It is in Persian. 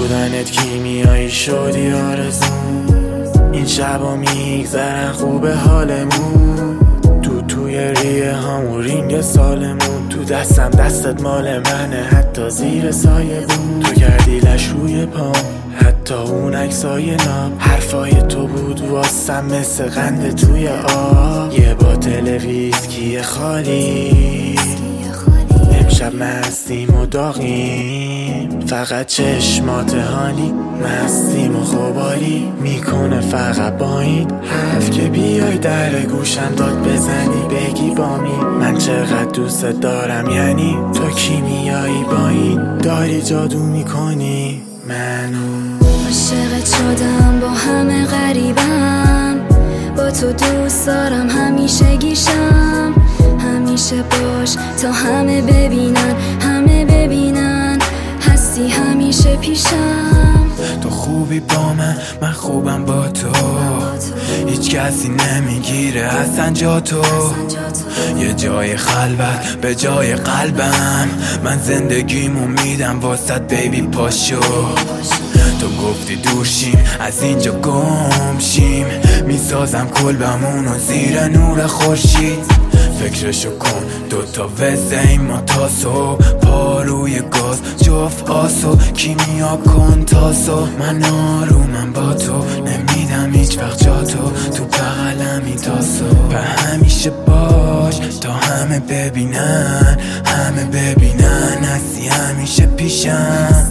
بودنت کیمیایی شدی آرزون. این شبا میگذرن خوب حالمون، توی ریه همون رینگ سالمون. تو دستم دستت مال منه حتی زیر سایه بود. تو کردی لش روی پام حتی اون عکسای ناب. حرفای تو بود واسم مثل قند توی آب. یه باتل ویسکی خالی، امشب مستیم و داغیم. فقط چشمات هانی مستیم و خوبالی میکنه فقط با این حرف که بیای در گوشم داد بزنی بگی با من چقدر دوست دارم. یعنی تو کیمیایی با این داری جادو میکنی منو. عاشقت شدم با همه غریبم، با تو دوست دارم همیشه گیشم. همیشه باش تا همه ببینن هستی همیشه پیشم. تو خوبی با من خوبم با تو. هیچ کسی نمیگیره اصلا جا تو. یه جای خلوت به جای قلبم، من زندگیمو میدم واسط بیبی پاشو. تو گفتی دور شیم از اینجا گم شیم، میسازم کلبمونو زیر نور خورشید. فکرشو کن دوتا وزه ما تا صبح، پا روی گاز جفت آسو کیمیا کن تاسو. من آرومم با تو نمیدم هیچ وقت جا تو بغلمی تاسو. به همیشه باش تا همه ببینن هستی همیشه پیشم.